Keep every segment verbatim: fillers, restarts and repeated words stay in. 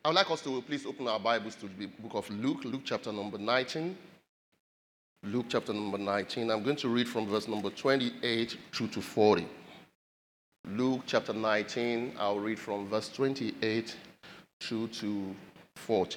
I would like us to please open our Bibles to the book of Luke, Luke chapter number nineteen. Luke chapter number nineteen. I'm going to read from verse number twenty-eight through to forty. Luke chapter nineteen, I'll read from verse twenty-eight through to forty.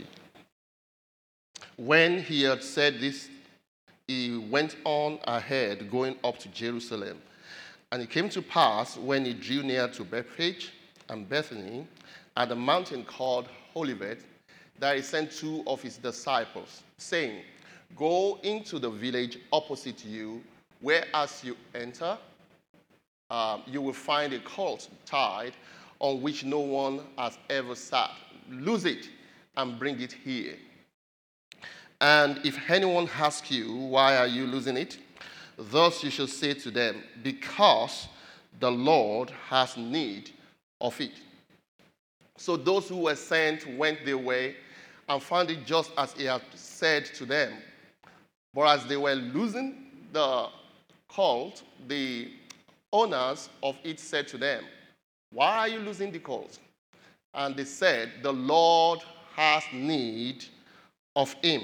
When he had said this, he went on ahead, going up to Jerusalem. And it came to pass, when he drew near to Bethphage and Bethany, at the mountain called Olivet, that he sent two of his disciples, saying, Go into the village opposite you, where as you enter, uh, you will find a colt tied, on which no one has ever sat. Loose it and bring it here. And if anyone asks you, Why are you losing it? Thus you shall say to them, Because the Lord has need of it. So those who were sent went their way and found it just as he had said to them. But as they were losing the colt, the owners of it said to them, Why are you losing the colt? And they said, The Lord has need of him.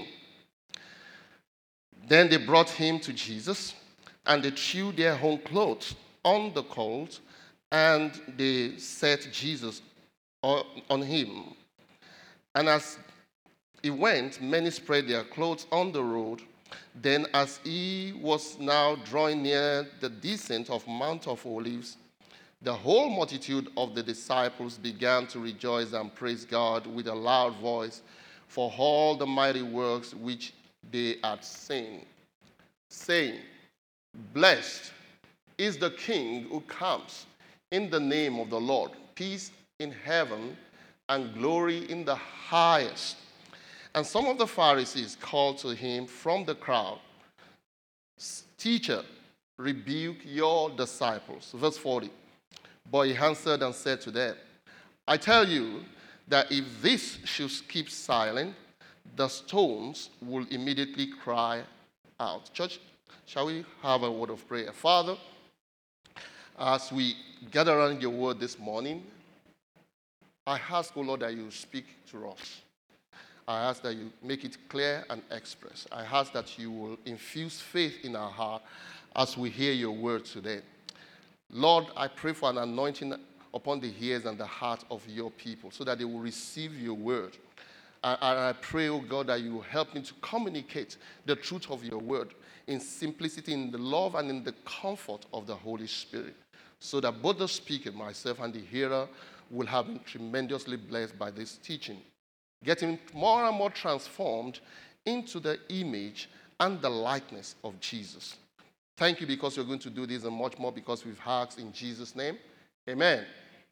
Then they brought him to Jesus, and they threw their own clothes on the colt, and they set Jesus on him. And as he went, many spread their clothes on the road. Then as he was now drawing near the descent of Mount of Olives, the whole multitude of the disciples began to rejoice and praise God with a loud voice for all the mighty works which they had seen, saying, Blessed is the King who comes in the name of the Lord, peace in heaven and glory in the highest. And some of the Pharisees called to him from the crowd, Teacher, rebuke your disciples. Verse forty. But he answered and said to them, I tell you that if this should keep silent, the stones will immediately cry out. Church, shall we have a word of prayer? Father, as we gather around your word this morning, I ask, O Lord, that you speak to us. I ask that you make it clear and express. I ask that you will infuse faith in our heart as we hear your word today. Lord, I pray for an anointing upon the ears and the heart of your people so that they will receive your word. And I pray, oh God, that you will help me to communicate the truth of your word in simplicity, in the love, and in the comfort of the Holy Spirit, so that both the speaker, myself, and the hearer will have been tremendously blessed by this teaching, getting more and more transformed into the image and the likeness of Jesus. Thank you because you're going to do this and much more because we've asked in Jesus' name. Amen.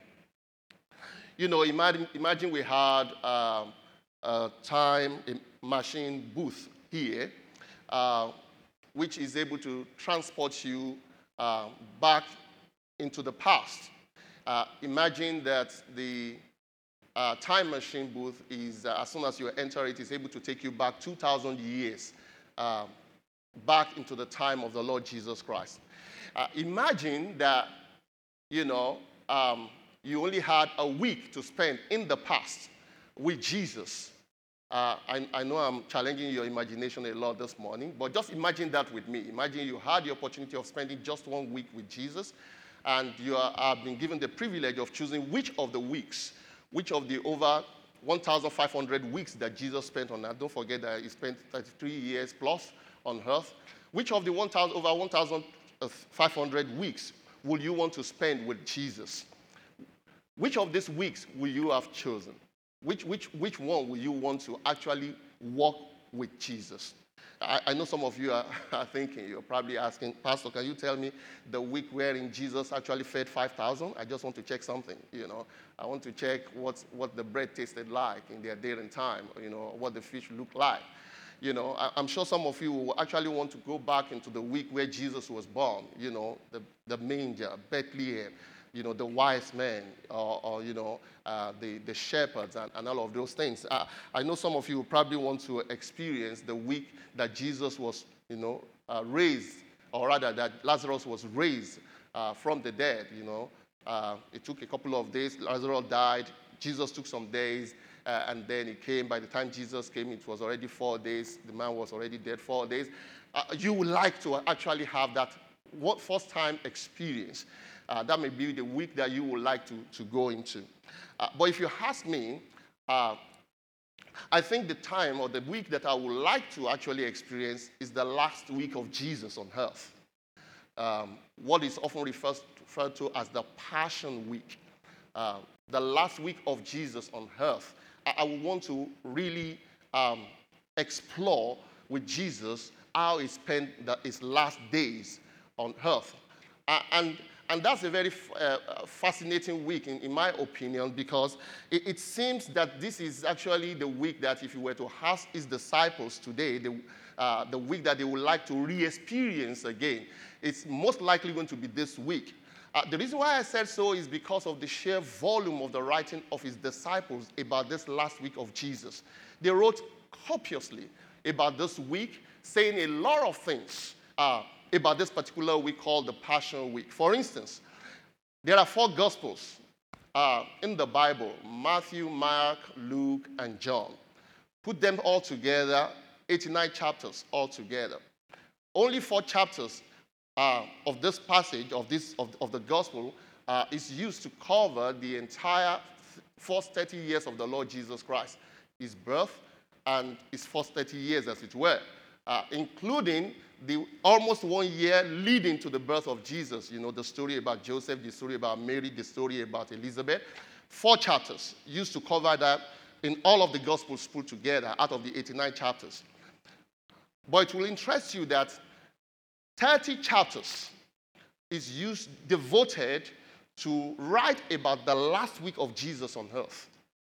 You know, imagine, imagine we had um, a time a machine booth here, uh, which is able to transport you uh, back into the past. Uh, imagine that the uh, time machine booth is, uh, as soon as you enter it, is able to take you back two thousand years, uh, back into the time of the Lord Jesus Christ. Uh, imagine that, you know, um, you only had a week to spend in the past with Jesus. Uh, I, I know I'm challenging your imagination a lot this morning, but just imagine that with me. Imagine you had the opportunity of spending just one week with Jesus, and you are, have been given the privilege of choosing which of the weeks, which of the over one thousand five hundred weeks that Jesus spent on earth. Don't forget that he spent thirty-three years plus on earth. Which of the one thousand, over one thousand five hundred weeks will you want to spend with Jesus? Which of these weeks will you have chosen? Which, which, which one will you want to actually walk with Jesus? I, I know some of you are, are thinking, you're probably asking, Pastor, can you tell me the week wherein Jesus actually fed five thousand? I just want to check something, you know. I want to check what, what the bread tasted like in their day and time, you know, what the fish looked like. You know, I, I'm sure some of you will actually want to go back into the week where Jesus was born, you know, the, the manger, Bethlehem, you know, the wise men, or, or you know, uh, the, the shepherds, and, and all of those things. Uh, I know some of you probably want to experience the week that Jesus was, you know, uh, raised, or rather that Lazarus was raised uh, from the dead, you know. Uh, it took a couple of days. Lazarus died. Jesus took some days, uh, and then he came. By the time Jesus came, it was already four days. The man was already dead four days. Uh, you would like to actually have that what first-time experience. Uh, that may be the week that you would like to, to go into. Uh, but if you ask me, uh, I think the time or the week that I would like to actually experience is the last week of Jesus on earth. Um, what is often referred, referred to as the Passion Week. Uh, the last week of Jesus on earth. I, I would want to really um, explore with Jesus how he spent the, his last days on earth. Uh, and, and that's a very uh, fascinating week, in, in my opinion, because it, it seems that this is actually the week that if you were to ask his disciples today, the, uh, the week that they would like to re-experience again, it's most likely going to be this week. Uh, the reason why I said so is because of the sheer volume of the writing of his disciples about this last week of Jesus. They wrote copiously about this week, saying a lot of things uh, about this particular week called the Passion Week. For instance, there are four Gospels uh, in the Bible: Matthew, Mark, Luke, and John. Put them all together, eighty-nine chapters all together. Only four chapters uh, of this passage, of, this, of, of the Gospel, uh, is used to cover the entire first thirty years of the Lord Jesus Christ, his birth and his first thirty years, as it were. Uh, including the almost one year leading to the birth of Jesus. You know, the story about Joseph, the story about Mary, the story about Elizabeth. Four chapters used to cover that in all of the Gospels put together out of the eighty-nine chapters. But it will interest you that thirty chapters is used, devoted to write about the last week of Jesus on earth.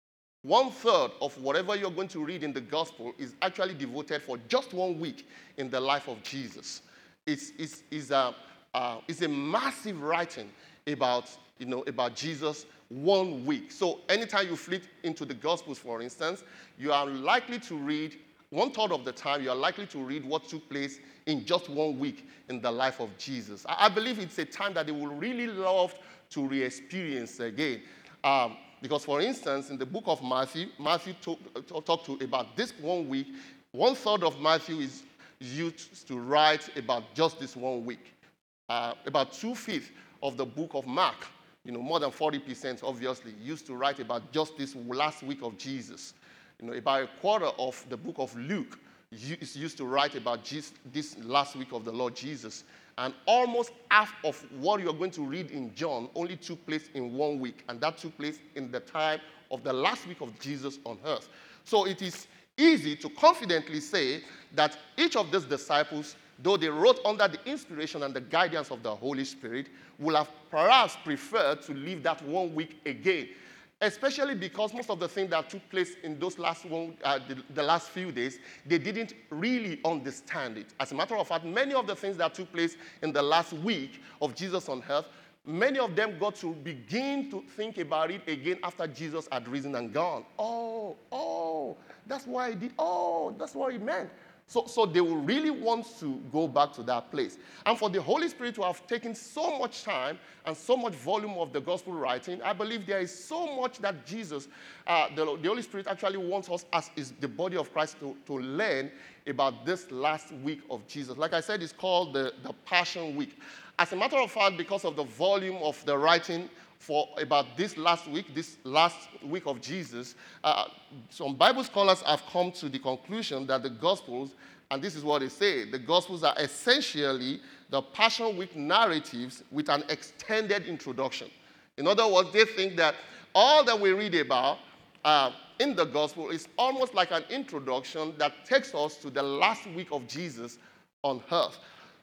One third of whatever you're going to read in the gospel is actually devoted for just one week in the life of Jesus. It's, it's, it's, a, uh, it's a massive writing about, you know, about Jesus one week. So anytime you flip into the gospels, for instance, you are likely to read, one third of the time, you are likely to read what took place in just one week in the life of Jesus. I, I believe it's a time that they will really love to re-experience again. Um, Because, for instance, in the book of Matthew, Matthew talked talk to about this one week. One third of Matthew is used to write about just this one week. Uh, about two-fifths of the book of Mark, you know, more than forty percent, obviously, used to write about just this last week of Jesus. You know, about a quarter of the book of Luke is used to write about Jesus, this last week of the Lord Jesus. And almost half of what you're going to read in John only took place in one week, and that took place in the time of the last week of Jesus on earth. So it is easy to confidently say that each of these disciples, though they wrote under the inspiration and the guidance of the Holy Spirit, would have perhaps preferred to leave that one week again, especially because most of the things that took place in those last one, uh, the, the last few days, they didn't really understand it. As a matter of fact, many of the things that took place in the last week of Jesus on earth, many of them got to begin to think about it again after Jesus had risen and gone. Oh, oh, that's why he did. Oh, that's what he meant. So, so they will really want to go back to that place. And for the Holy Spirit to have taken so much time and so much volume of the gospel writing, I believe there is so much that Jesus, uh, the, the Holy Spirit actually wants us as is the body of Christ to, to learn about this last week of Jesus. Like I said, it's called the, the Passion Week. As a matter of fact, because of the volume of the writing for about this last week, this last week of Jesus, uh, some Bible scholars have come to the conclusion that the Gospels, and this is what they say, the Gospels are essentially the Passion Week narratives with an extended introduction. In other words, they think that all that we read about uh, in the Gospel is almost like an introduction that takes us to the last week of Jesus on earth.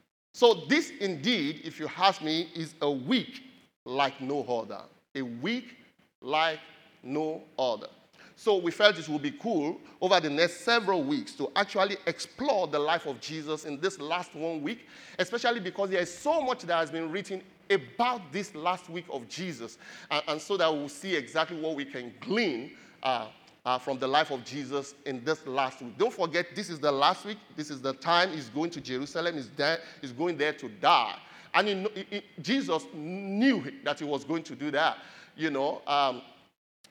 So this indeed, if you ask me, is a week like no other. A week like no other. So we felt it would be cool over the next several weeks to actually explore the life of Jesus in this last one week, especially because there is so much that has been written about this last week of Jesus, and, and so that we'll see exactly what we can glean uh, uh, from the life of Jesus in this last week. Don't forget, this is the last week. This is the time he's going to Jerusalem. He's, there, he's going there to die. And he, he, Jesus knew that he was going to do that. You know, um,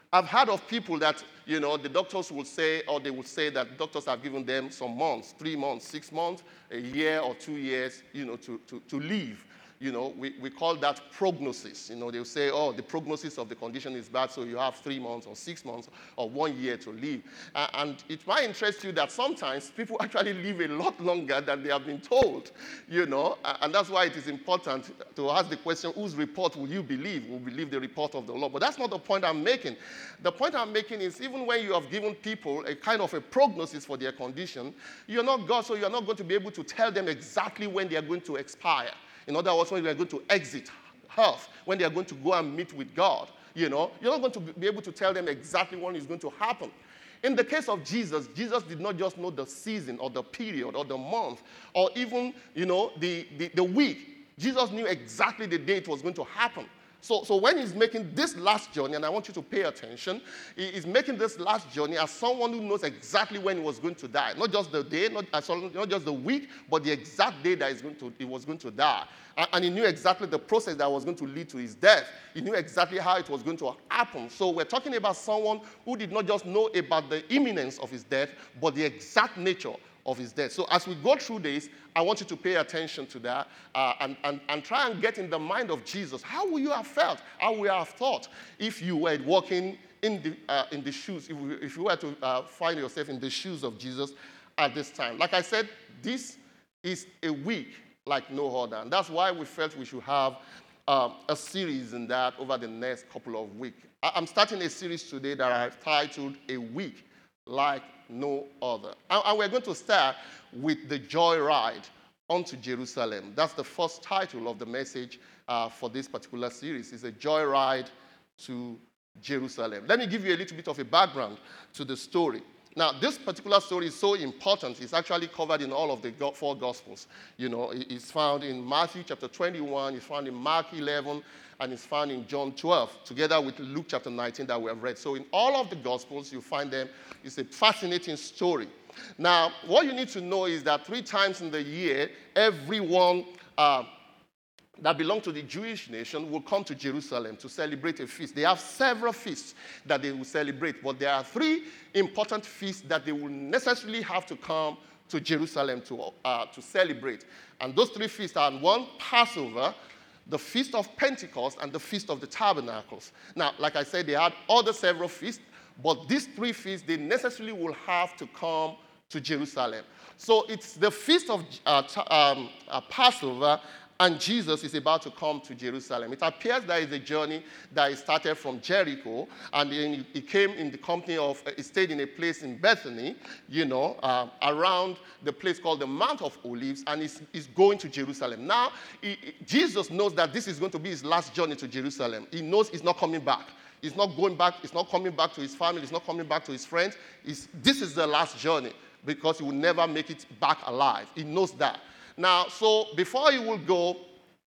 I've heard of people that, you know, the doctors will say, or they will say that doctors have given them some months, three months, six months, a year or two years, you know, to, to, to live. You know, we, we call that prognosis. You know, they'll say, oh, the prognosis of the condition is bad, so you have three months or six months or one year to live. Uh, and it might interest you that sometimes people actually live a lot longer than they have been told, you know, uh, and that's why it is important to ask the question, whose report will you believe? Will believe the report of the Lord? But that's not the point I'm making. The point I'm making is even when you have given people a kind of a prognosis for their condition, you're not God, so you're not going to be able to tell them exactly when they are going to expire. In other words, when they are going to exit earth, when they are going to go and meet with God, you know, you're not going to be able to tell them exactly when it's going to happen. In the case of Jesus, Jesus did not just know the season or the period or the month or even, you know, the, the, the week. Jesus knew exactly the day it was going to happen. So, so when he's making this last journey, and I want you to pay attention, he is making this last journey as someone who knows exactly when he was going to die. Not just the day, not, uh, sorry, not just the week, but the exact day that he's going to, he was going to die. And, and he knew exactly the process that was going to lead to his death. He knew exactly how it was going to happen. So we're talking about someone who did not just know about the imminence of his death, but the exact nature of his death. So as we go through this, I want you to pay attention to that uh, and, and, and try and get in the mind of Jesus. How would you have felt? How would you have thought if you were walking in the, uh, in the shoes, if, we, if you were to uh, find yourself in the shoes of Jesus at this time? Like I said, this is a week like no other. And that's why we felt we should have um, a series in that over the next couple of weeks. I'm starting a series today that I've titled A Week Like No Other. And, and we're going to start with the joy ride onto Jerusalem. That's the first title of the message uh, for this particular series. It's a joy ride to Jerusalem. Let me give you a little bit of a background to the story. Now, this particular story is so important. It's actually covered in all of the four Gospels. You know, it's found in Matthew chapter twenty-one, it's found in Mark eleven, and it's found in John twelve, together with Luke chapter nineteen that we have read. So in all of the Gospels, you find them. It's a fascinating story. Now, what you need to know is that three times in the year, everyone uh, that belong to the Jewish nation will come to Jerusalem to celebrate a feast. They have several feasts that they will celebrate, but there are three important feasts that they will necessarily have to come to Jerusalem to, uh, to celebrate. And those three feasts are, one, Passover, the Feast of Pentecost, and the Feast of the Tabernacles. Now, like I said, they had other several feasts, but these three feasts, they necessarily will have to come to Jerusalem. So it's the Feast of uh, um, uh, Passover, and Jesus is about to come to Jerusalem. It appears there is a journey that started from Jericho, and then he came in the company of, he stayed in a place in Bethany, you know, uh, around the place called the Mount of Olives, and he's, he's going to Jerusalem. Now, he, Jesus knows that this is going to be his last journey to Jerusalem. He knows he's not coming back. He's not going back. He's not coming back to his family. He's not coming back to his friends. He's, this is the last journey because he will never make it back alive. He knows that. Now, so before he will go,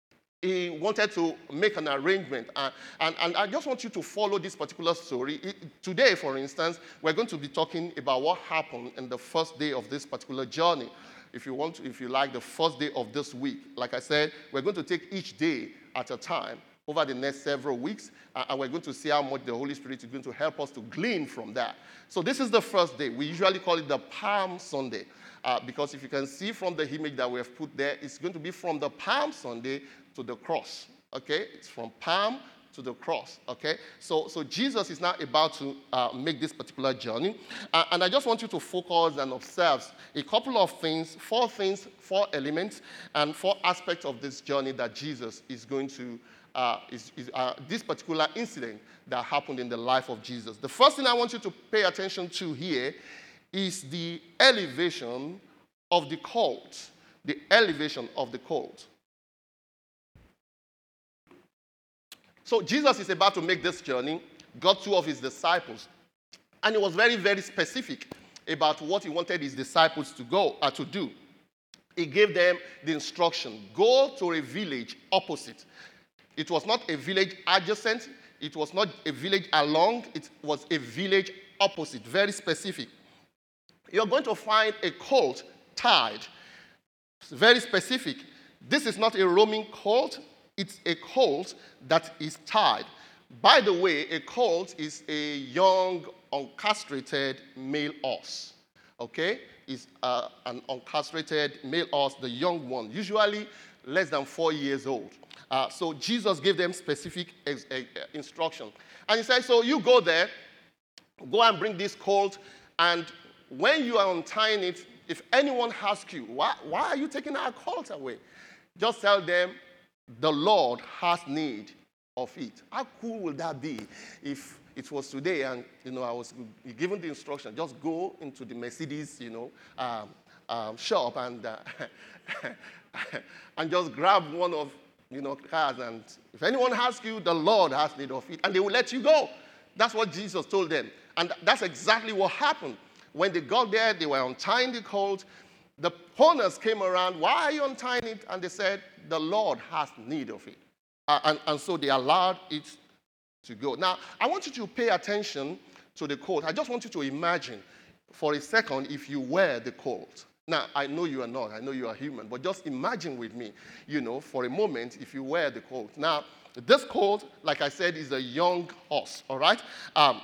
he wanted to make an arrangement. Uh, and, and I just want you to follow this particular story. It, today, for instance, we're going to be talking about what happened in the first day of this particular journey. If you want to, if you like, the first day of this week. Like I said, we're going to take each day at a time over the next several weeks, uh, and we're going to see how much the Holy Spirit is going to help us to glean from that. So this is the first day. We usually call it the Palm Sunday. Uh, because if you can see from the image that we have put there, it's going to be from the Palm Sunday to the cross, okay? It's from Palm to the cross, okay? So, so Jesus is now about to uh, make this particular journey. Uh, and I just want you to focus and observe a couple of things, four things, four elements, and four aspects of this journey that Jesus is going to, uh, is, is uh, this particular incident that happened in the life of Jesus. The first thing I want you to pay attention to here is the elevation of the colt. The elevation of the colt. So Jesus is about to make this journey, got two of his disciples, and he was very, very specific about what he wanted his disciples to go uh, to do. He gave them the instruction, go to a village opposite. It was not a village adjacent, it was not a village along, it was a village opposite, very specific. You're going to find a colt tied. It's very specific. This is not a roaming colt. It's a colt that is tied. By the way, a colt is a young, uncastrated male horse. Okay? It's uh, an uncastrated male horse, the young one, usually less than four years old. Uh, so Jesus gave them specific ex- uh, instruction. And he said, so you go there, go and bring this colt, and when you are untying it, if anyone asks you, why, why are you taking our colt away? Just tell them, the Lord has need of it. How cool would that be if it was today and, you know, I was given the instruction, just go into the Mercedes, you know, um, um, shop and, uh, and just grab one of, you know, cars, and if anyone asks you, the Lord has need of it, and they will let you go. That's what Jesus told them. And that's exactly what happened. When they got there, they were untying the colt. The owners came around, why are you untying it? And they said, the Lord has need of it. Uh, and, and so they allowed it to go. Now, I want you to pay attention to the colt. I just want you to imagine for a second if you were the colt. Now, I know you are not. I know you are human. But just imagine with me, you know, for a moment, if you were the colt. Now, this colt, like I said, is a young horse, all right? Um,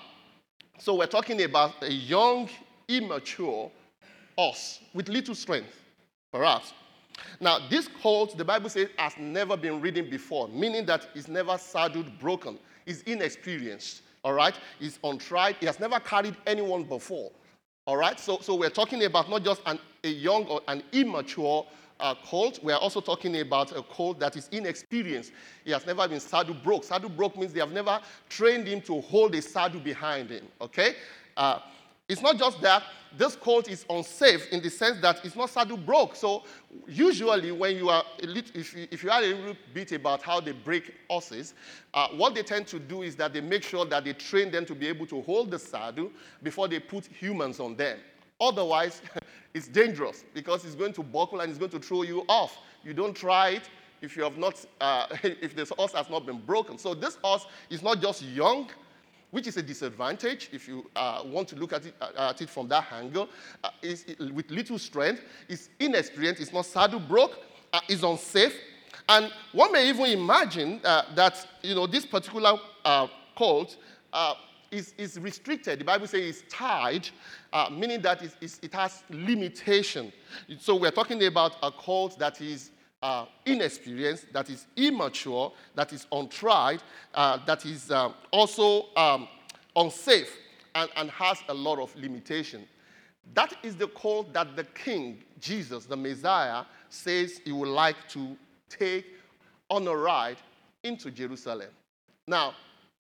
so we're talking about a young, immature horse with little strength, perhaps. Now, this colt, the Bible says, has never been ridden before, meaning that it's never saddled, broken. It's inexperienced, all right? It's untried. He has never carried anyone before, all right? So, so we're talking about not just an, a young or an immature uh, colt. We're also talking about a colt that is inexperienced. He has never been saddle broke. Saddle broke means they have never trained him to hold a saddle behind him, okay? Uh, It's not just that. This colt is unsafe in the sense that it's not saddle broke. So usually when you are, a little, if, you, if you are a little bit about how they break horses, uh, what they tend to do is that they make sure that they train them to be able to hold the saddle before they put humans on them. Otherwise, it's dangerous because it's going to buckle and it's going to throw you off. You don't try it if you have not, uh, if this horse has not been broken. So this horse is not just young, which is a disadvantage if you uh, want to look at it, uh, at it from that angle. Uh, it's, it, with little strength, it's inexperienced, it's not saddle broke, uh, it's unsafe. And one may even imagine uh, that, you know, this particular uh, colt uh, is, is restricted. The Bible says it's tied, uh, meaning that it's, it's, it has limitation. So we're talking about a colt that is Uh, inexperienced, that is immature, that is untried, uh, that is um, also um, unsafe, and, and has a lot of limitation. That is the colt that the King, Jesus, the Messiah, says he would like to take on a ride into Jerusalem. Now,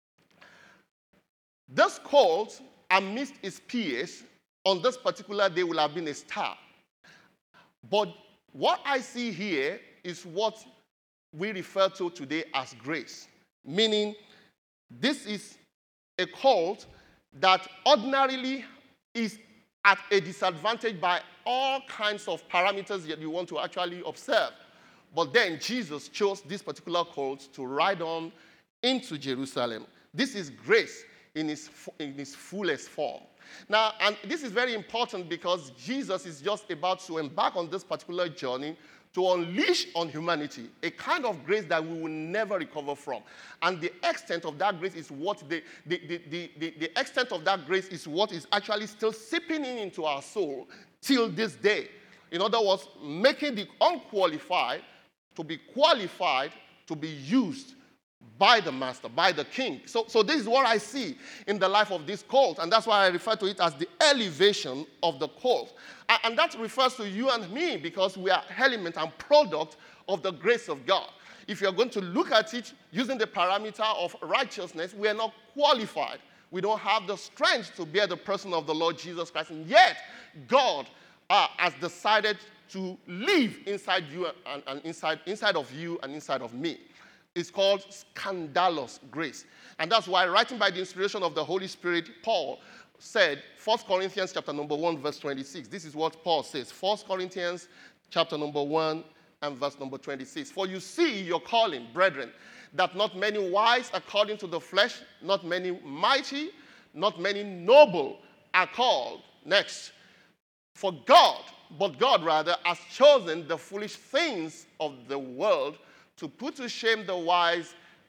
this colt, amidst his peers, on this particular day will have been a star. But what I see here is what we refer to today as grace, meaning this is a colt that ordinarily is at a disadvantage by all kinds of parameters that you want to actually observe. But then Jesus chose this particular colt to ride on into Jerusalem. This is grace in its, in its fullest form. Now, and this is very important because Jesus is just about to embark on this particular journey to unleash on humanity a kind of grace that we will never recover from. And the extent of that grace is what the, the, the, the, the, the extent of that grace is what is actually still seeping in into our soul till this day. In other words, making the unqualified to be qualified to be used by the master, by the king. So, so this is what I see in the life of this colt, and that's why I refer to it as the elevation of the colt. And, and that refers to you and me because we are element and product of the grace of God. If you're going to look at it using the parameter of righteousness, we are not qualified. We don't have the strength to bear the person of the Lord Jesus Christ, and yet God uh, has decided to live inside you and, and inside, inside of you and inside of me. It's called scandalous grace. And that's why, writing by the inspiration of the Holy Spirit, Paul said, First Corinthians chapter number one, verse twenty-six. This is what Paul says. First Corinthians chapter number one and verse number twenty-six. For you see your calling, brethren, that not many wise according to the flesh, not many mighty, not many noble are called. Next. For God, but God rather, has chosen the foolish things of the world to put to shame the wise,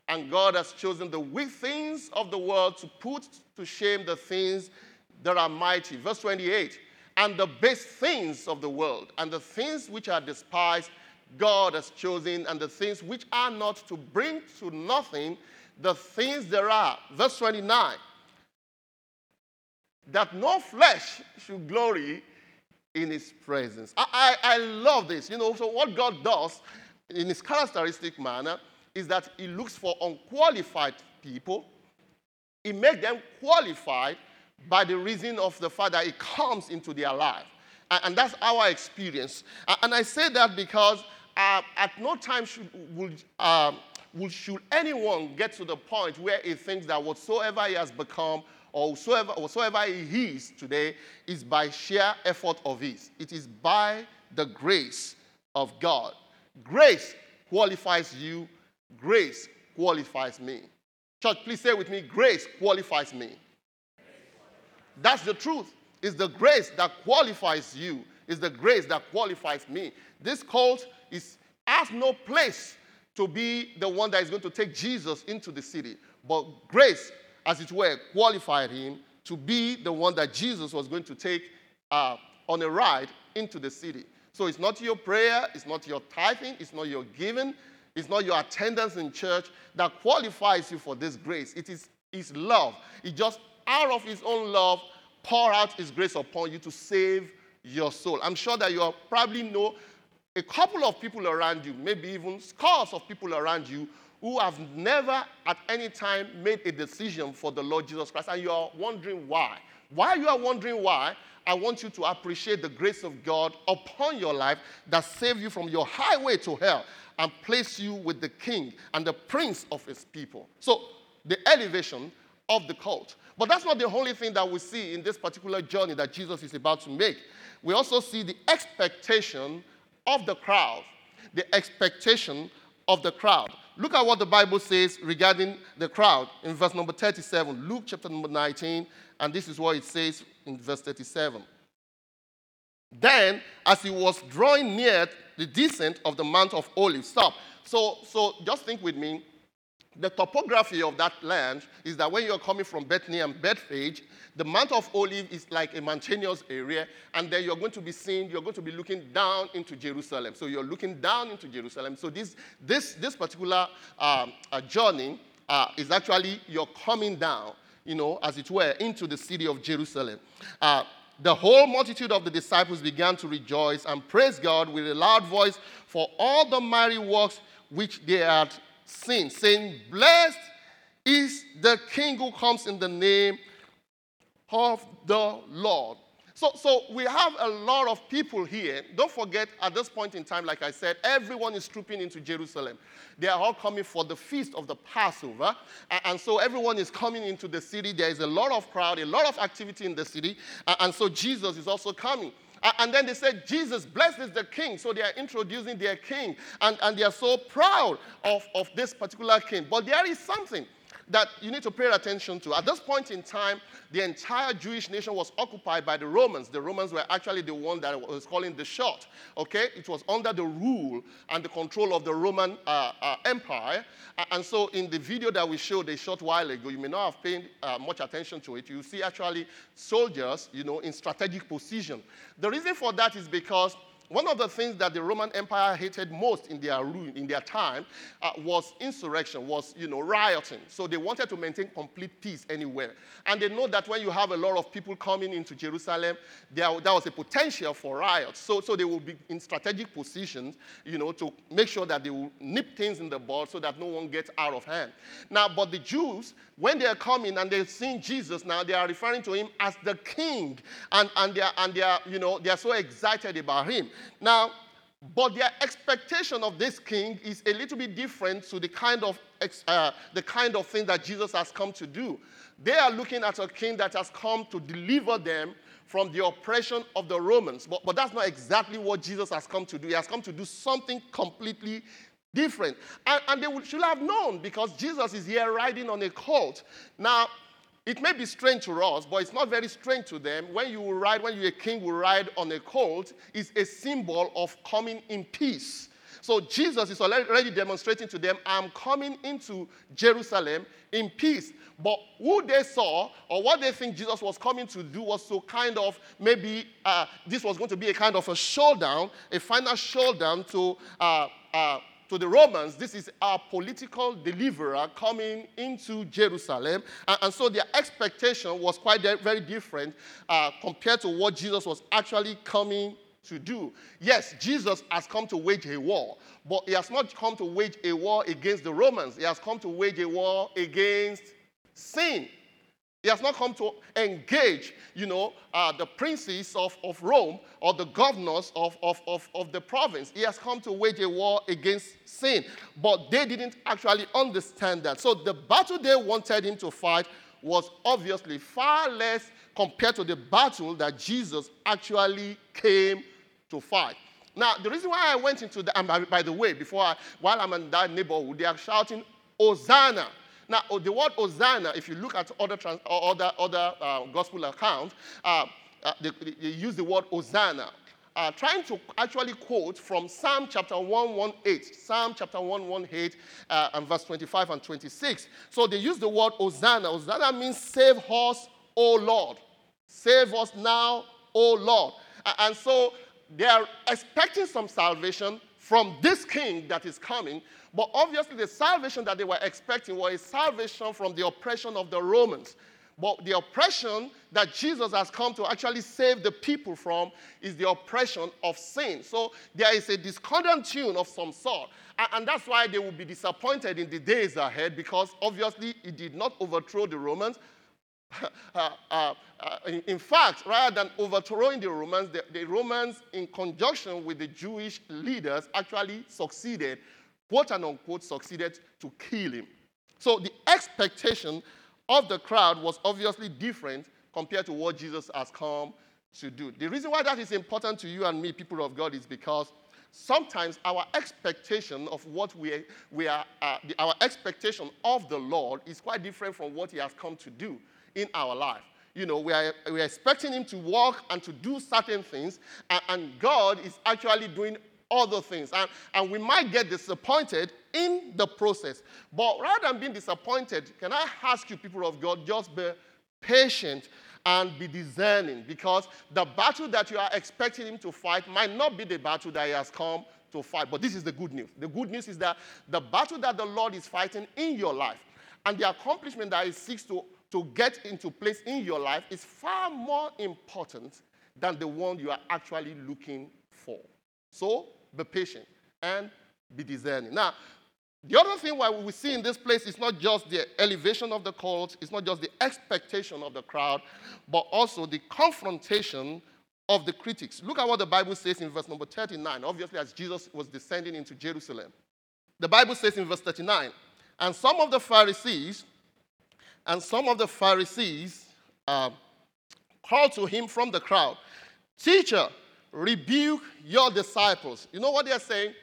And God has chosen the weak things of the world to put to shame the things that are mighty. Verse twenty-eight, and the base things of the world, and the things which are despised, God has chosen, and the things which are not, to bring to nothing the things there are. Verse twenty-nine, that no flesh should glory in his presence. I, I, I love this. You know, so what God does in his characteristic manner is that he looks for unqualified people. He makes them qualified by the reason of the fact that it comes into their life. And, and that's our experience. And, and I say that because uh, at no time should, would, uh, would, should anyone get to the point where he thinks that whatsoever he has become or whatsoever, whatsoever he is today is by sheer effort of his. It is by the grace of God. Grace qualifies you. Grace qualifies me. Church, please say with me, grace qualifies me. That's the truth. It's the grace that qualifies you. It's the grace that qualifies me. This cult is, has no place to be the one that is going to take Jesus into the city. But grace, as it were, qualified him to be the one that Jesus was going to take uh, on a ride into the city. So it's not your prayer, it's not your tithing, it's not your giving, it's not your attendance in church that qualifies you for this grace. It is his love. He just, out of his own love, pour out his grace upon you to save your soul. I'm sure that you probably know a couple of people around you, maybe even scores of people around you, who have never at any time made a decision for the Lord Jesus Christ, and you are wondering why. While you are wondering why, I want you to appreciate the grace of God upon your life that saved you from your highway to hell and placed you with the King and the Prince of his people. So, the elevation of the cult. But that's not the only thing that we see in this particular journey that Jesus is about to make. We also see the expectation of the crowd. The expectation of the crowd. Look at what the Bible says regarding the crowd in verse number thirty-seven. Luke chapter number nineteen, and this is what it says in verse thirty-seven. Then, as he was drawing near the descent of the Mount of Olives. Stop. So, so just think with me. The topography of that land is that when you're coming from Bethany and Bethphage, the Mount of Olives is like a mountainous area, and then you're going to be seeing, you're going to be looking down into Jerusalem. So you're looking down into Jerusalem. So this, this, this particular um, uh, journey uh, is actually you're coming down, you know, as it were, into the city of Jerusalem. Uh, the whole multitude of the disciples began to rejoice and praise God with a loud voice for all the mighty works which they had seen, saying, blessed is the King who comes in the name of the Lord. So, so we have a lot of people here. Don't forget, at this point in time, like I said, everyone is trooping into Jerusalem. They are all coming for the feast of the Passover. And, and so everyone is coming into the city. There is a lot of crowd, a lot of activity in the city. And, and so Jesus is also coming. And then they said, Jesus, blessed is the King. So they are introducing their king. And, and they are so proud of, of this particular king. But there is something that you need to pay attention to. At this point in time, the entire Jewish nation was occupied by the Romans. The Romans were actually the one that was calling the shot. Okay? It was under the rule and the control of the Roman uh, uh, Empire. And so in the video that we showed a short while ago, you may not have paid uh, much attention to it. You see actually soldiers, you know, in strategic position. The reason for that is because one of the things that the Roman Empire hated most in their rule, in their time, uh, was insurrection, was, you know, rioting. So they wanted to maintain complete peace anywhere. And they know that when you have a lot of people coming into Jerusalem, there, there was a potential for riots. So, so they will be in strategic positions, you know, to make sure that they will nip things in the bud so that no one gets out of hand. Now, but the Jews, when they are coming and they're seeing Jesus now, they are referring to him as the King. And, and, they are, and they are, you know, they are so excited about him. Now, but their expectation of this king is a little bit different to the kind of uh, the kind of thing that Jesus has come to do. They are looking at a king that has come to deliver them from the oppression of the Romans. But, but that's not exactly what Jesus has come to do. He has come to do something completely different. And, and they should have known, because Jesus is here riding on a colt. Now, it may be strange to us, but it's not very strange to them. When you will ride, when you're a king will ride on a colt, it's a symbol of coming in peace. So Jesus is already demonstrating to them, I'm coming into Jerusalem in peace. But who they saw, or what they think Jesus was coming to do, was to kind of maybe uh, this was going to be a kind of a showdown, a final showdown to uh, uh, to the Romans. This is our political deliverer coming into Jerusalem. And, and so their expectation was quite de- very different uh, compared to what Jesus was actually coming to do. Yes, Jesus has come to wage a war, but he has not come to wage a war against the Romans. He has come to wage a war against sin. He has not come to engage, you know, uh, the princes of, of Rome or the governors of, of, of, of the province. He has come to wage a war against sin. But they didn't actually understand that. So the battle they wanted him to fight was obviously far less compared to the battle that Jesus actually came to fight. Now, the reason why I went into that, and by, by the way, before I, while I'm in that neighborhood, they are shouting, Hosanna. Now, the word Hosanna, if you look at other trans, other, other uh, gospel accounts, uh, uh, they, they use the word Hosanna, uh, trying to actually quote from Psalm chapter one eighteen, Psalm chapter one eighteen, uh, and verse twenty-five and twenty-six. So they use the word Hosanna. Hosanna means save us, O Lord. Save us now, O Lord. Uh, and so they are expecting some salvation from this king that is coming. But obviously the salvation that they were expecting was a salvation from the oppression of the Romans. But the oppression that Jesus has come to actually save the people from is the oppression of sin. So there is a discordant tune of some sort. And, and that's why they will be disappointed in the days ahead, because obviously it did not overthrow the Romans. uh, uh, uh, in, in fact, rather than overthrowing the Romans, the, the Romans, in conjunction with the Jewish leaders, actually succeeded, quote and unquote, succeeded to kill him. So the expectation of the crowd was obviously different compared to what Jesus has come to do. The reason why that is important to you and me, people of God, is because sometimes our expectation of what we, we are, uh, the, our expectation of the Lord is quite different from what he has come to do in our life. You know, we are, we are expecting him to walk and to do certain things, and, and God is actually doing other things. And, and we might get disappointed in the process. But rather than being disappointed, can I ask you, people of God, just be patient and be discerning, because the battle that you are expecting him to fight might not be the battle that he has come to fight. But this is the good news. The good news is that the battle that the Lord is fighting in your life and the accomplishment that he seeks to, to get into place in your life is far more important than the one you are actually looking for. So, be patient and be discerning. Now, the other thing what we see in this place is not just the elevation of the cult, it's not just the expectation of the crowd, but also the confrontation of the critics. Look at what the Bible says in verse number thirty-nine, obviously as Jesus was descending into Jerusalem. The Bible says in verse thirty-nine, and some of the Pharisees, and some of the Pharisees uh, called to him from the crowd, Teacher, rebuke your disciples. You know what they're saying?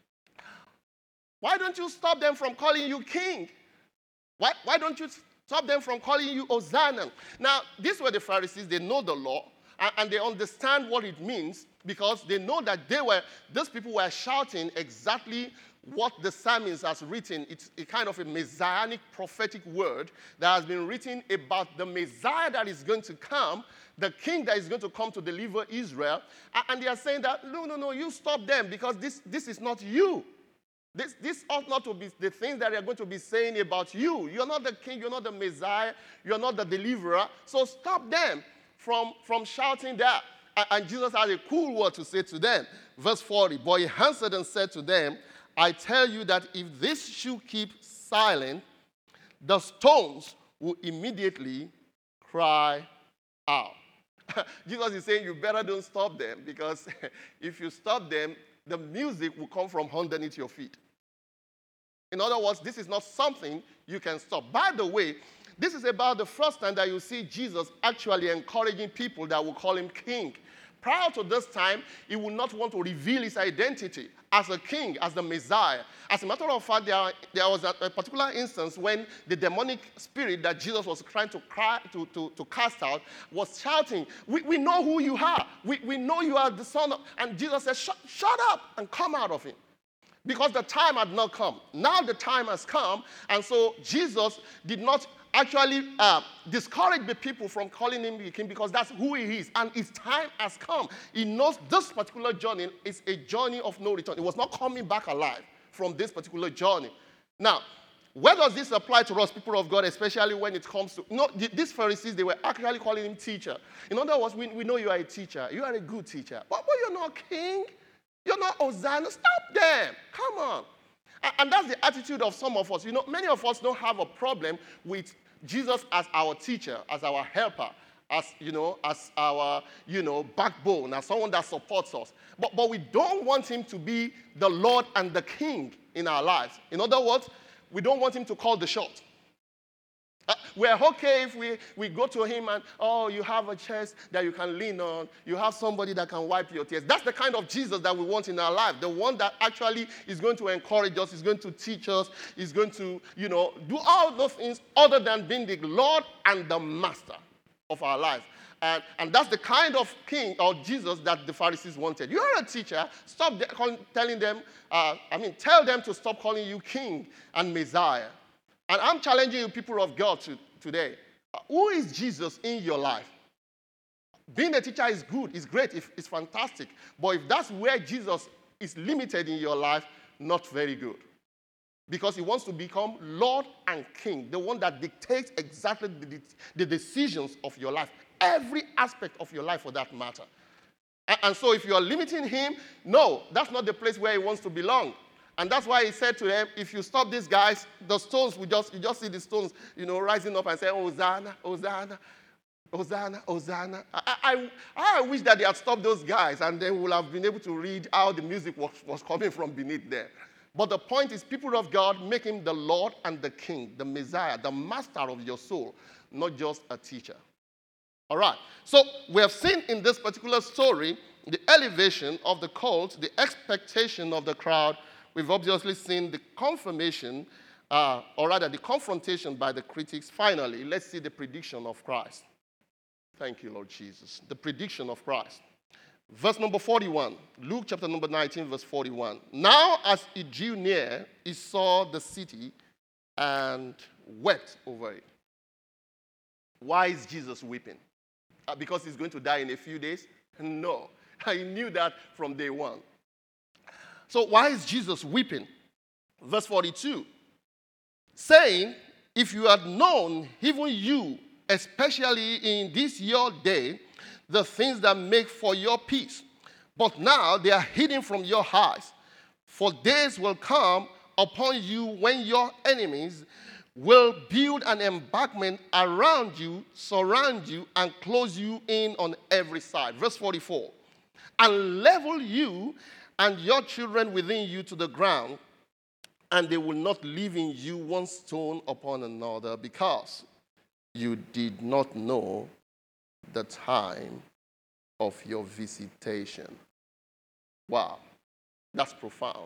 Why don't you stop them from calling you king? Why, why don't you stop them from calling you Hosanna? Now, these were the Pharisees. They know the law, and, and they understand what it means, because they know that they were, these people were shouting exactly what the psalmist has written. It's a kind of a messianic prophetic word that has been written about the Messiah that is going to come, the king that is going to come to deliver Israel. And they are saying that, no, no, no, you stop them, because this, this is not you. This, this ought not to be the things that they are going to be saying about you. You're not the king, you're not the Messiah, you're not the deliverer. So stop them from, from shouting that. And Jesus had a cool word to say to them. Verse forty, but he answered and said to them, I tell you that if this should keep silent, the stones will immediately cry out. Jesus is saying you better don't stop them, because if you stop them, the music will come from underneath your feet. In other words, this is not something you can stop. By the way, this is about the first time that you see Jesus actually encouraging people that will call him king. Prior to this time, he would not want to reveal his identity as a king, as the Messiah. As a matter of fact, there, there was a, a particular instance when the demonic spirit that Jesus was trying to, cry, to, to, to cast out was shouting, we, we know who you are. We, we know you are the son of... And Jesus said, shut, shut up and come out of him. because the time had not come. Now the time has come, and so Jesus did not actually uh, discourage the people from calling him the king because that's who he is, and his time has come. He knows this particular journey is a journey of no return. It was not coming back alive from this particular journey. Now, where does this apply to us, people of God, especially when it comes to, you know, these Pharisees, they were actually calling him teacher. In other words, we, we know you are a teacher. You are a good teacher. But, but you're not king. You're not Hosanna. Stop them. Come on. And, and that's the attitude of some of us. You know, many of us don't have a problem with Jesus as our teacher, as our helper, as, you know, as our, you know, backbone, as someone that supports us. But, but we don't want him to be the Lord and the King in our lives. In other words, we don't want him to call the shot. Uh, we're okay if we, we go to him and, oh, you have a chest that you can lean on. You have somebody that can wipe your tears. That's the kind of Jesus that we want in our life. The one that actually is going to encourage us, is going to teach us, is going to, you know, do all those things other than being the Lord and the master of our lives. And, and that's the kind of king or Jesus that the Pharisees wanted. You're a teacher. Stop de- calling, telling them, uh, I mean, tell them to stop calling you king and Messiah. And I'm challenging you, people of God, to, today. Uh, who is Jesus in your life? Being a teacher is good, it's great, it's, it's fantastic. But if that's where Jesus is limited in your life, not very good. Because he wants to become Lord and King, the one that dictates exactly the, the decisions of your life. Every aspect of your life, for that matter. And, and so if you are limiting him, no, that's not the place where he wants to belong. And that's why he said to them, if you stop these guys, the stones will just, you just see the stones, you know, rising up and say, Hosanna, Hosanna, Hosanna, Hosanna. I, I, I wish that they had stopped those guys and then we would have been able to read how the music was, was coming from beneath there. But the point is, people of God, make him the Lord and the King, the Messiah, the master of your soul, not just a teacher. All right, so we have seen in this particular story the elevation of the cult, the expectation of the crowd. We've obviously seen the confirmation, uh, or rather the confrontation by the critics. Finally, let's see the prediction of Christ. Thank you, Lord Jesus. The prediction of Christ. Verse number forty-one, Luke chapter number nineteen, verse forty-one. Now as it drew near, he saw the city and wept over it. Why is Jesus weeping? Uh, because he's going to die in a few days? No. I knew that from day one. So why is Jesus weeping? Verse forty-two. Saying, if you had known, even you, especially in this your day, the things that make for your peace. But now they are hidden from your eyes. For days will come upon you when your enemies will build an embankment around you, surround you, and close you in on every side. Verse forty-four. And level you and your children within you to the ground, and they will not leave in you one stone upon another, because you did not know the time of your visitation. Wow, that's profound.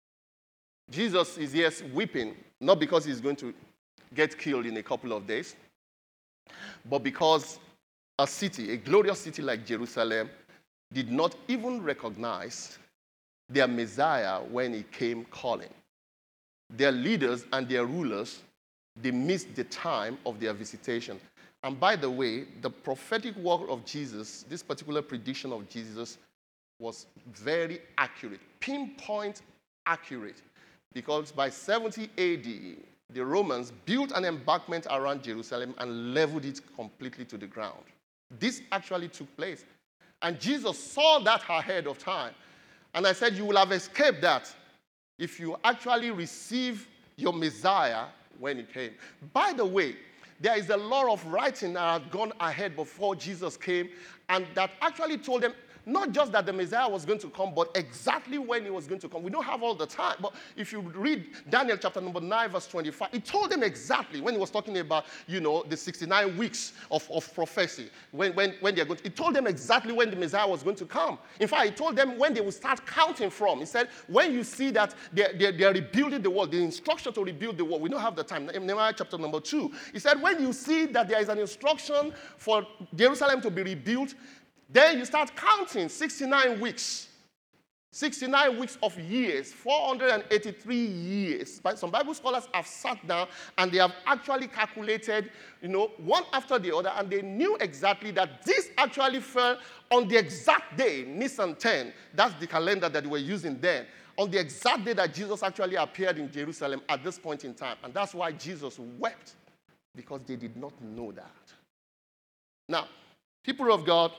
Jesus is here weeping, not because he's going to get killed in a couple of days, but because a city, a glorious city like Jerusalem, did not even recognize their Messiah when he came calling. Their leaders and their rulers, they missed the time of their visitation. And by the way, the prophetic word of Jesus, this particular prediction of Jesus, was very accurate, pinpoint accurate, because by seventy A D, the Romans built an embankment around Jerusalem and leveled it completely to the ground. This actually took place. And Jesus saw that ahead of time. And I said, you will have escaped that if you actually receive your Messiah when he came. By the way, there is a lot of writing that had gone ahead before Jesus came, and that actually told them not just that the Messiah was going to come, but exactly when he was going to come. We don't have all the time, but if you read Daniel chapter number nine, verse twenty-five, it told them exactly when he was talking about, you know, the sixty-nine weeks of, of prophecy, when, when, when they're going to, it told them exactly when the Messiah was going to come. In fact, it told them when they would start counting from. He said, when you see that they're, they're, they're rebuilding the wall, the instruction to rebuild the wall, we don't have the time. Nehemiah chapter number two, he said, when you see that there is an instruction for Jerusalem to be rebuilt, then you start counting sixty-nine weeks. sixty-nine weeks of years, four hundred eighty-three years. But some Bible scholars have sat down and they have actually calculated, you know, one after the other, and they knew exactly that this actually fell on the exact day, Nisan ten. That's the calendar that they were using then. On the exact day that Jesus actually appeared in Jerusalem at this point in time. And that's why Jesus wept, because they did not know that. Now, people of God,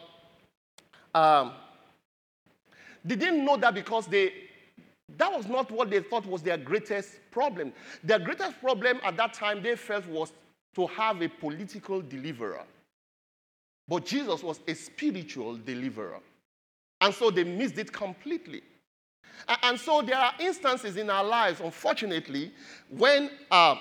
um, they didn't know that because they, that was not what they thought was their greatest problem. Their greatest problem at that time they felt was to have a political deliverer. But Jesus was a spiritual deliverer. And so they missed it completely. And so there are instances in our lives, unfortunately, when uh,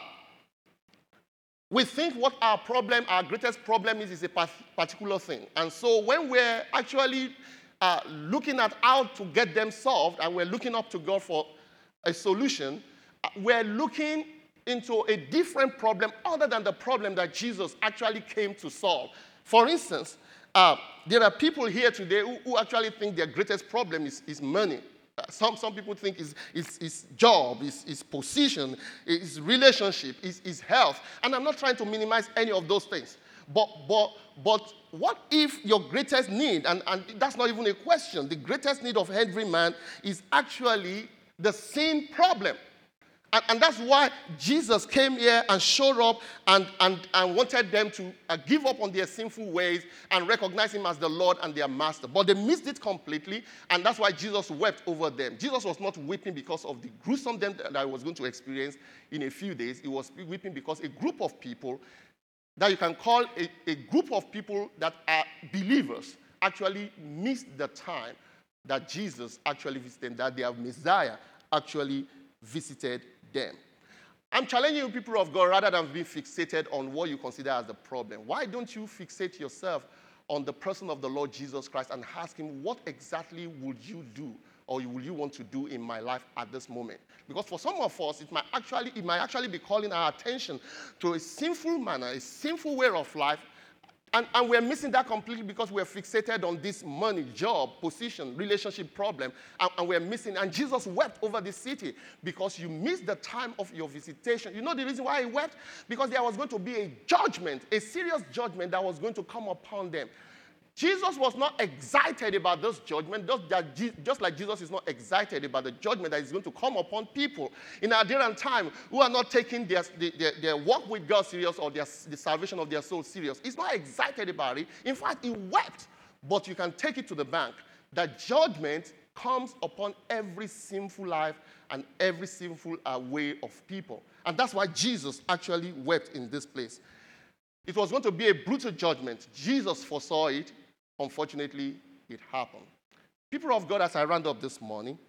we think what our problem, our greatest problem is, is a particular thing. And so when we're actually uh, looking at how to get them solved, and we're looking up to God for a solution, uh, we're looking into a different problem other than the problem that Jesus actually came to solve. For instance, uh, there are people here today who, who actually think their greatest problem is, is money. Some, some people think it's, it's, it's job, it's, it's position, it's relationship, it's, it's health. And I'm not trying to minimize any of those things. But, but, but what if your greatest need, and, and that's not even a question, the greatest need of every man is actually the sin problem. And, and that's why Jesus came here and showed up and, and, and wanted them to uh, give up on their sinful ways and recognize him as the Lord and their master. But they missed it completely, and that's why Jesus wept over them. Jesus was not weeping because of the gruesome death that I was going to experience in a few days. He was weeping because a group of people that you can call a, a group of people that are believers actually missed the time that Jesus actually visited, that their Messiah actually visited them. I'm challenging you, people of God, rather than being fixated on what you consider as the problem. Why don't you fixate yourself on the person of the Lord Jesus Christ and ask him, what exactly would you do or will you want to do in my life at this moment? Because for some of us, it might actually, it might actually be calling our attention to a sinful manner, a sinful way of life. And, and we're missing that completely because we're fixated on this money, job, position, relationship problem. And, and we're missing. And Jesus wept over this city because you missed the time of your visitation. You know the reason why he wept? Because there was going to be a judgment, a serious judgment that was going to come upon them. Jesus was not excited about this judgment, just, that, just like Jesus is not excited about the judgment that is going to come upon people in our day and time who are not taking their, their, their walk with God serious or their, the salvation of their soul serious. He's not excited about it. In fact, he wept. But you can take it to the bank that judgment comes upon every sinful life and every sinful uh, way of people. And that's why Jesus actually wept in this place. It was going to be a brutal judgment. Jesus foresaw it. Unfortunately, it happened. People of God, as I round up this morning,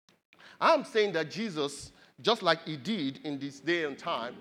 I'm saying that Jesus, just like he did in this day and time,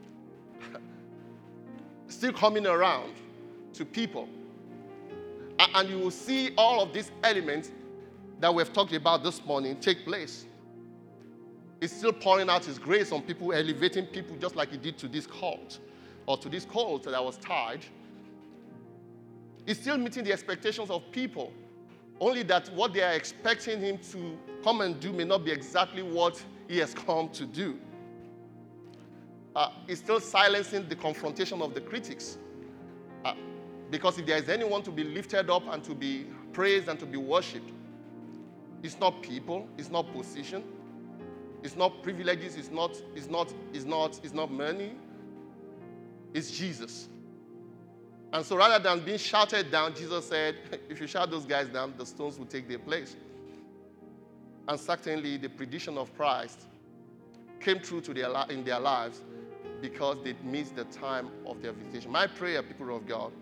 still coming around to people. And you will see all of these elements that we've talked about this morning take place. He's still pouring out his grace on people, elevating people just like he did to this cult, or to this cult that was tied. He's still meeting the expectations of people, only that what they are expecting him to come and do may not be exactly what he has come to do. Uh, he's still silencing the confrontation of the critics. Uh, because if there is anyone to be lifted up and to be praised and to be worshipped, it's not people, it's not position, it's not privileges, it's not, it's not, it's not, it's not money, it's Jesus. And so rather than being shouted down, Jesus said, if you shout those guys down, the stones will take their place. And certainly the prediction of Christ came true to their li- in their lives because they missed the time of their visitation. My prayer, people of God,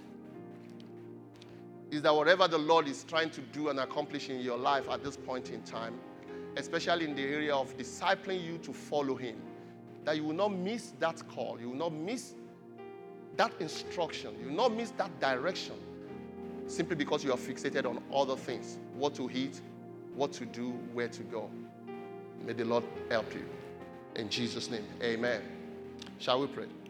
is that whatever the Lord is trying to do and accomplish in your life at this point in time, especially in the area of discipling you to follow him, that you will not miss that call. You will not miss that instruction. You will not miss that direction simply because you are fixated on other things, what to eat, what to do, where to go. May the Lord help you. In Jesus' name, amen. Shall we pray?